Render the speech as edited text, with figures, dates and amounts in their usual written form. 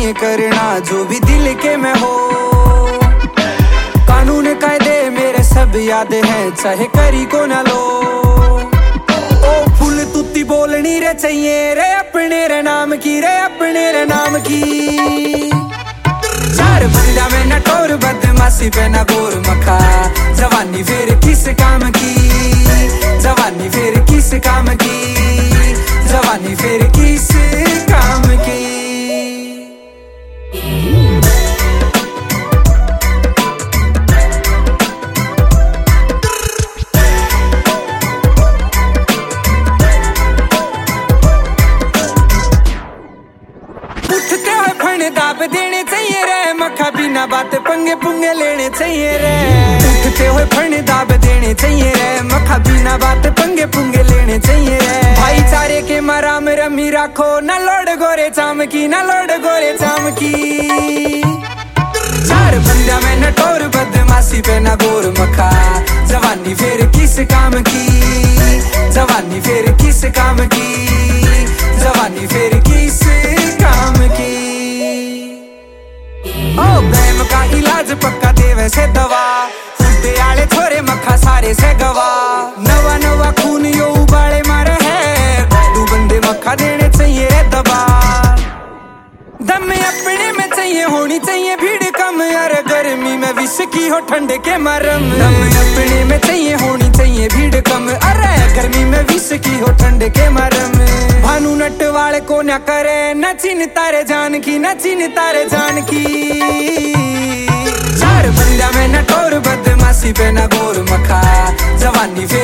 चाहिए करना जो भी दिल के में हो। कानून कायदे मेरे सब याद है, चाहे करी को ना लो। ओ फुल तुत्ती बोलनी रे चाहिए रे अपने रे नाम की, रे अपने रे नाम की। चार बंदा में नटोर बदमाशी पे ना गोर मखा, जवानी फिर किस काम की, जवानी फिर किस काम की, जवानी फिर किस काम की। उठते हुए फण दाब देने चाहिए रे मखा, बिना बात पंगे पुंगे लेने चाहिए रे। उठते हुए फण दाब देने चाहिए रे मखा, बिना बात पंगे पुंगे लेने चाहिए रे। भाईचारे के मराम रमी रखो, ना लोड गोरे चाम की, ना लोड गोरे चाम की। चार बंदा में नटोर बदमाशी पे ना गोर मखा, जवानी फिर किस काम की, जवानी फिर किस काम की, जवानी फिर किस काम की। ओ प्रेम का इलाज पक्का देवे से दवा, फुटे आले छोरे मखा सारे से गवा। नवा नवा खून यो उबाले मारे है, दो बंदे मखा देने चाहिए रे दबा। दम अपने में चाहिए होनी चाहिए भीड़ कम, अरे गर्मी में विष की हो ठंडे के मरम। दम अपने में चाहिए होनी चाहिए भीड़ कम, अरे गर्मी में विष की हो ठंडे के मरम। भानु नट वाले को न करे न चिंता रे जान की, न चिंता रे जान की। चार बंदा में नटोर बदमाशी पे न गोर मखा, जवानी